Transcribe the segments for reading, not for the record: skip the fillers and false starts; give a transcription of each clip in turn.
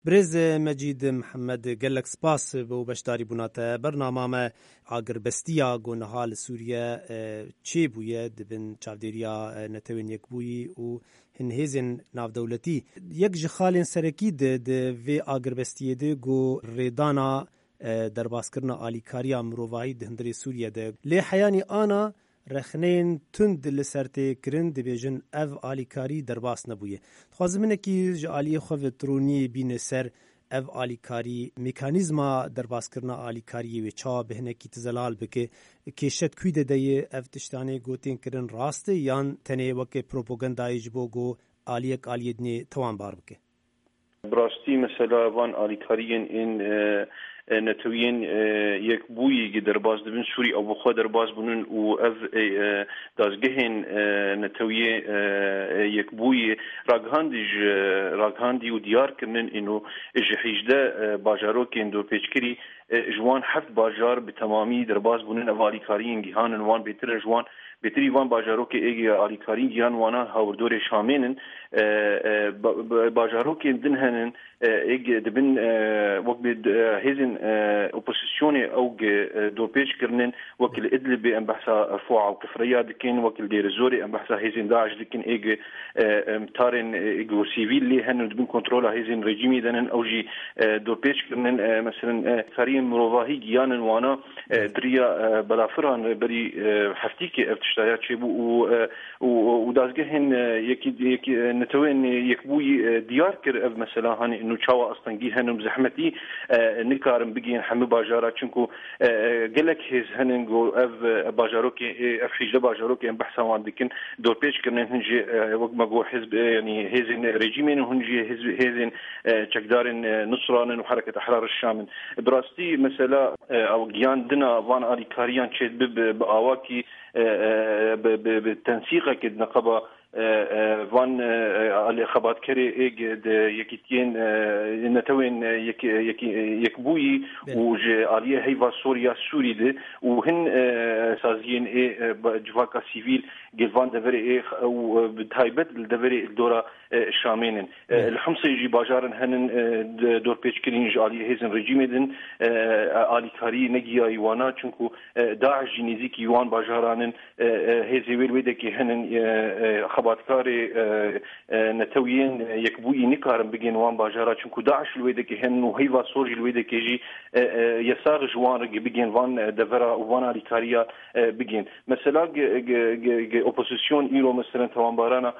برز مجید محمد گلک سپاس بو بشداری بوناته برنامه ما آگربستیا گونهال سوریه چی بویه دبن چاودیریا نتوین یک بویی و هنهزن ناو دولتی یک جخالین سرکی ده وی آگربستیه ده گو ریدانا در باسکرنا آلیکاریا مروایی ده هندری سوریه ده لی حیانی آنا رخنین تند لسرته کرن دبیجن اف آلیکاری درباس نبویه. خوازمینه کی جالی خواه ترونی بین سر اف آلیکاری میکانیزما درباس کرنا آلیکاری و چا بهنه کی تزلال بکه کشت کویده دیه اف تشتانه گوتین کرن راسته یان تنه وکه پروپاگندای جبو گو آلیک آلیدنی توان بار بکه. براستی مثلا وان آلیکاریین این نتوین یک بویی درباز دبن سوری او بخوا درباز بنون و اف دازگهن نتوی یک بوی راگهاندی و دیار کنن اینو جهیجده باجارو که اندو پیچکری جوان هفت باجار به تمامی درباز بنون اوالیکاریین گیهانن وان بیتر جوان بهتری وان باجارو که ایگی آلیکاری گیان وانا هاوردور شامینن باجارو که دنهنن ایگ دبن وقت هزین اپوزیسیون او دو پیش کرنن وکل ادلب ام بحثا فوع و کفریا دکن وکل دیر زوری ام بحثا هزین داعش دکن ایگ تارن ایگو سیویل لی هنن دبن کنترول هزین رژیمی دنن او جی دو پیش کرنن مثلا کاریم مروواهی گیانن وانا دریا بلافران بری هفتی که اشتايات شيبو ودازجهن يكي نتوين يكبوي ديار كر مثلا هاني انه تشاوا اصلا جيهن زحمتي نكارم بيجين حمي باجارات شنكو قالك هز هننجو اف باجاروكي اف حجه باجاروكي بحثا عندكن دور بيج كن هنجي وقت ما جو حزب يعني هزين ريجيمين هنجي حزب هزين تشكدارن نصران وحركه احرار الشام براستي مثلا او جيان دنا فان اريكاريان تشد باواكي بالتنسيق كد نقبه وان الخبات كري ايج يكيتين نتوين يكبوي وج عليه هيفا سوريا سوري ده وهن سازين اي جواكا سيفيل جيفان دفري اي او بتايبت دفري الدوره شامين الحمص يجي باجارن هنن دور بيشكرين عليه هيزن ريجيمدن اليكاري نجيا ايوانا چونكو داعش جنيزيك يوان باجارانن هيزي ويدكي هنن خباتكاري نتوين يكبوي نكارم بجين وان باجارا چونكو داعش الويدكي هن وهيفا سوري الويدكي جي يساغ جوان بجين وان دفرا وان اليكاريا بجين مثلا اوبوزيسيون ايرو مثلا توان بارانا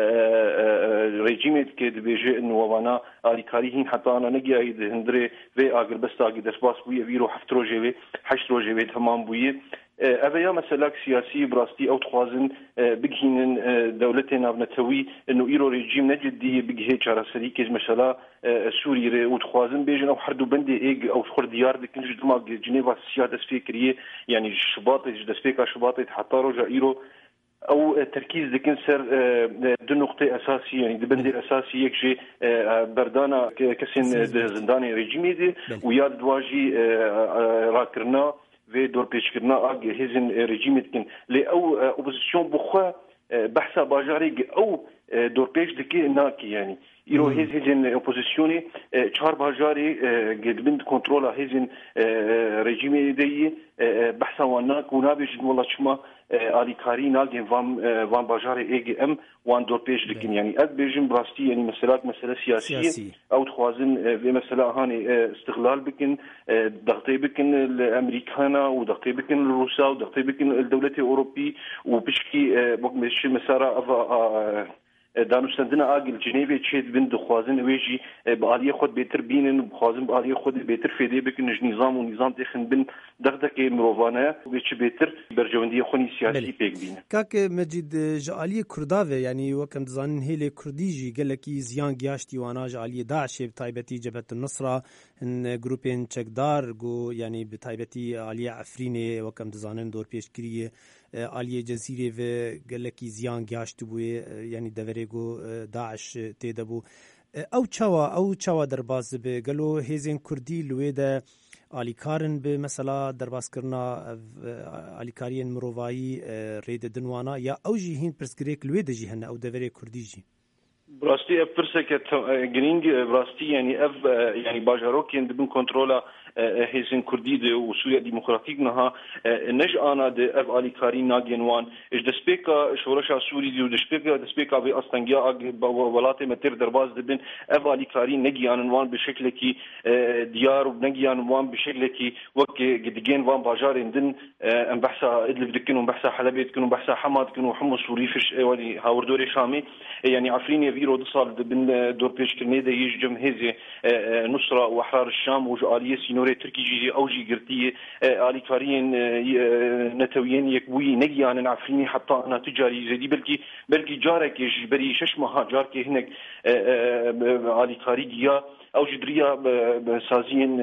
ريجيمت كد بيجي انه وانا اليكاريين حتى انا نجي هندري في اگر بس اگه دسباس بوي بيرو 7 روجي 8 روجي تمام بوي اویا مثلا سیاسی براستی او تخوازن بگهینن دولتنا بنتوی انه ایرو رژیم نجدی بگه چاره سری که مثلا سوریه او تخوازن بیجن او حردو بندی ایگ او خور دیار دکنج دما جنیوا سیاده فکریه یعنی شباط دسپیکا شباط حتى رجا ایرو او تركيز دكن سر دو نقطه اساسيه يعني دبندي الاساسي يكشي بردانا كسين زنداني ريجيمي دي وياد دواجي راكرنا في دور بيشكرنا اج هيزن ريجيمتكن لي او اوبوزيسيون بخوا بحثا باجاري او دور بيش دكي ناكي يعني يرو هيزن اوبوزيسيوني چهار باجاري قد كنترول هيزن ريجيمي دي بحثا وناك ونابيش والله شما آلیکاری ناگین وان باجار ایگ ام وان دور پیش دکن یعنی اد بیجن براستی یعنی مسئله سیاسیه او تخوازن و مسئله هانی استغلال بکن ضغطی بکن الامریکانا و ضغطی بکن الروسا و ضغطی بکن الدولة الاوروبي و بشكي بقمش مسارا دانوستندنا آگل جنیوی چید بند خوازن ویجی بآلیه خود بهتر بینن خوازن بآلیه خود بهتر فیده بکنج نظام و نظام تخن بن دغدغه مروانه ویچ بهتر برجوندی خونی سیاسی پیک بینه کاک مجید جالی کرداوه یعنی وکم دزانن هیل کردیجی گلکی زیان گیاشتی وانا جالی داعش بتایبتی جبهه النصره ان گروپین چکدار گو یعنی بتایبتی علی عفرین وکم دزانن دور پیشگیری علی جزیره و گلکی زیان گیاشت بوی یعنی دورگو داعش تیدبو او چاوا درباز به گلو هیزن کردی لویده آلیکارن به مثلا درباز کرنا آلیکارین مروایی رید دنوانا یا او جی هین پرسکریک لویده جی هن او دوره کردی جی براستي افرسك جرينج براستي يعني اف يعني باجاروك يندبن كنترولا هيزن كردي وسوريا ديمقراطيك نها نج انا د اف علي كاري ناجنوان اج دسبيكا شورشا سوري دي دسبيكا بي استنجا ولاتي متر درباز دبن اف علي كاري نجي انوان بشكل كي ديار ونجي انوان بشكل كي وك جدجين وان باجار اندن ام بحثا ادلب دكن وبحثا حلبيت كن وبحثا حماد كن وحمص سوري فيش ولي هاوردوري شامي يعني عفرين فيرو دصال دبن دور بيش كنيدا يجم هزي نصرة واحرار الشام وجاليه سينوري تركي جي اوجي قرتيه الي كارين نتويين يكوي نجيان عفريني حتى انا تجاري زدي بلكي جارك يجبري شش مها جارك هناك الي كاريديا او جدريا سازين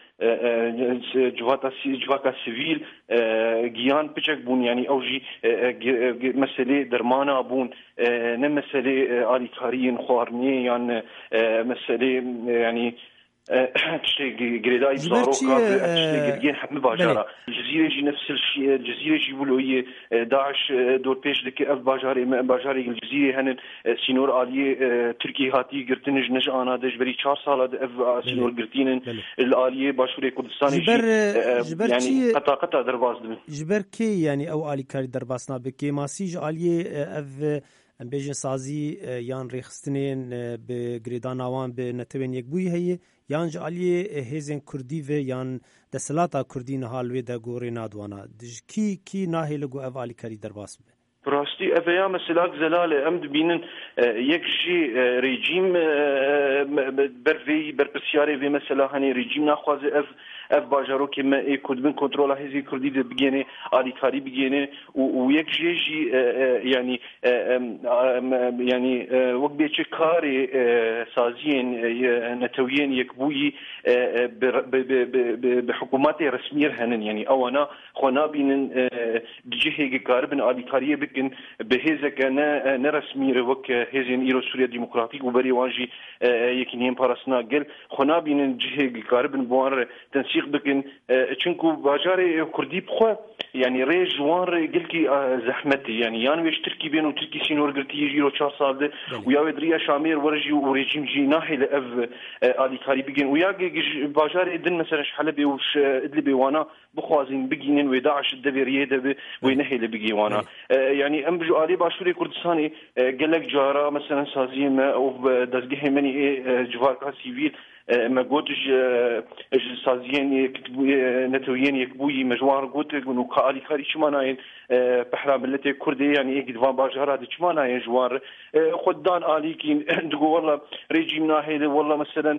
جواكا سيفيل جيان بيشك بون يعني اوجي مسألة درمانا بون نمسألة الي كارين خوارني يعني مسألة يعني تشتي غريداي بزاروكا تشتي جديان حمل باجارة الجزيرة جي نفس الشيء الجزيرة جي بلوية داعش دور بيش دك اف باجاري الجزيرة هن سينور آلية تركي هاتي قرتنج نج انا دج بري 4 سال اف سينور قرتينن الآلية باشوري كردستاني يعني قطع درباس دم جبر كي يعني او آلي كاري درباسنا بكي ماسيج آلية اف امبيجن سازی یان ریخستنین به گریدان آوان به نتوین یک بوی هی یان جالی هزین کردی و یان دسلاتا کردی نهال و دگوری نادوانا دج کی ناهی لگو اوالی کاری درباس به براستي افيا مسلاك زلالة امد بينن يكشي ريجيم برفي بربسياري في مسلا هني ريجيم ناخواز اف باجارو كما يكود بن كنترول هذه كردي بيجيني علي كاري بيجيني ويكشي جي يعني وقت بيتش كاري سازين نتويين يكبوي بحكومات رسمية هنن يعني او انا خنا بينن دجي كاربن علي كاري بكن بهزك انا نرسمي وك هزين ايرو سوريا ديمقراطيك وبري وانجي يكنين بارسنا قال خنا بين جهه كاربن بوار تنسيق بكن تشنكو باجاري كردي بخوا يعني ريج وان قلكي زحمتي يعني ويش تركي بينو تركي سينور قلتي يجيرو 4 سال ويا ودريا شامير ورجي وريجيم جي ناحي لاف الي كاري بيجن ويا باجاري دن مثلا حلبي وش ادلبي وانا بخوازين بيجينن وداعش الدبيريه دب وينهي لبيجي وانا يعني ام بجو علي باشوري كردستاني قال لك جارا مثلا سازيم او دزجه مني جواركا سيفيل ما قلتش سازيين نتويين يكبوي مجوار قلت انه كالي كاري شماناين بحرا ملتي كردي يعني يجد فان باجار هذا شماناين جوار خدان الي كين تقول والله ريجيم ناهي والله مثلا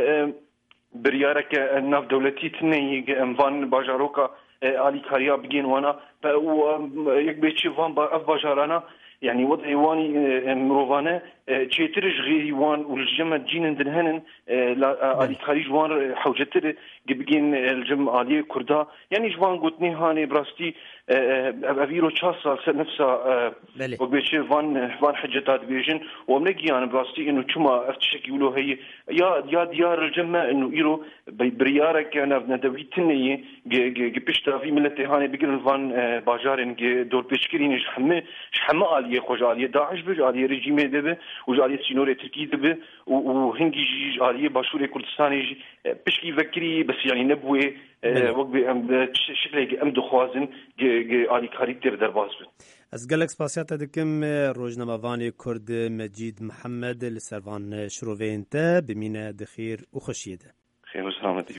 بريارك الناف دولتي تني فان باجاروكا الي كاريا بجين وانا يكبيتشي فان باجارانا يعني وضع يواني مروفانا تشيترج غير يوان والجمع جين دنهنن علي خارج جوان حوجتر جبجين الجمع علي كردا يعني جوان قلتني هاني براستي افيرو تشاسا نفسها وبيش فان حجتات بيجن ومنجي انا براستي انه كما افتشك يقولوا هي يا ديار الجمع انه يرو بريارك انا ندويتني جبشتا في ملتي هاني بيقول فان باجارن دور بيشكرين شحمه علي خوج علي داعش بج علي ريجيم دبه وجاليه سينوري تركي دبه وهنجي جاليه باشوري كردستاني بشكي فكري بس يعني نبوي وقت شكلي ام دخوازن علي كاريكتر درباز از گلک سپاسیات دکم روزنامه وانی کرد مجید محمد لسروان شروین تا بمینه دخیر و خوشیده خیر و سلامتی